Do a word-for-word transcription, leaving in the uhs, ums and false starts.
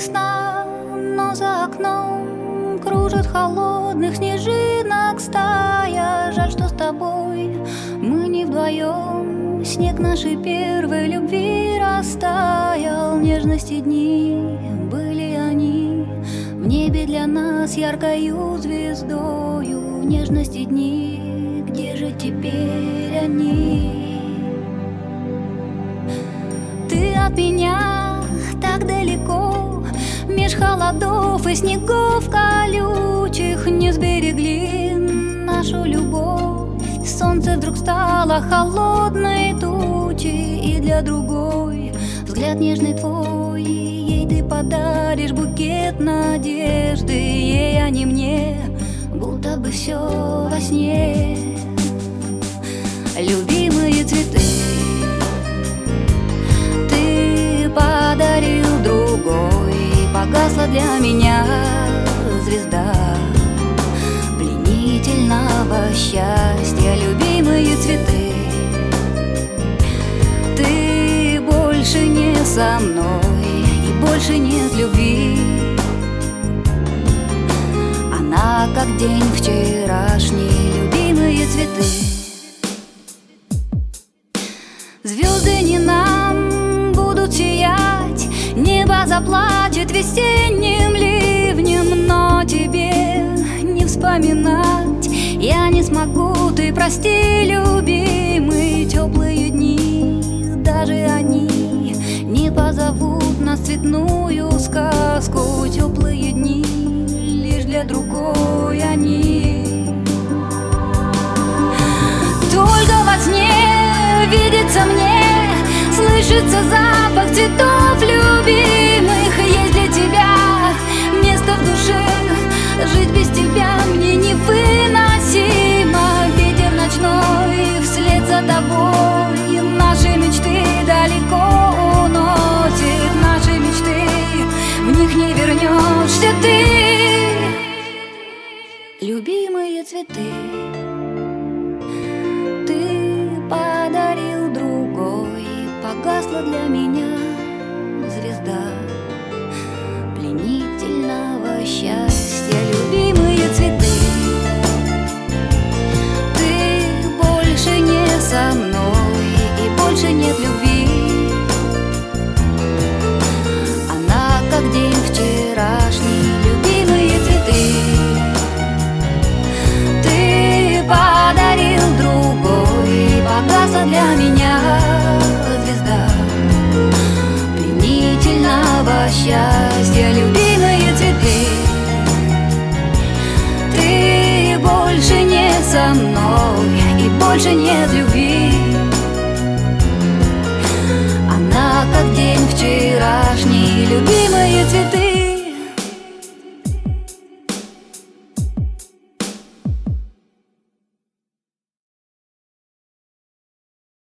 весна, но за окном кружит холодных снежинок стая. Жаль, что с тобой мы не вдвоем. Снег нашей первой любви растаял. Нежности дни были они в небе для нас яркою звездою. Нежности дни, где же теперь они? Ты от меня так далеко, меж холодов и снегов колючих. Не сберегли нашу любовь. Солнце вдруг стало холодной тучей, и для другой взгляд нежный твой. Ей ты подаришь букет надежды, ей, а не мне, будто бы все во сне. Любимые цветы ты подарил другой, погасла для меня звезда пленительного счастья. Любимые цветы, ты больше не со мной, и больше нет любви. Она как день вчерашний. Любимые цветы, звезды не нам будут сиять, небо заплачет весенним ливнем, но тебе не вспоминать я не смогу. Ты прости, любимый, теплые дни, даже они не позовут нас в цветную сказку. Теплые дни лишь для другой они. Только во сне видится мне, слышится запах цветов любимых. Есть для тебя место в душе, жить без тебя мне невыносимо. Ветер ночной вслед за тобой наши мечты далеко уносит. Наши мечты, в них не вернешься ты. Любимые цветы.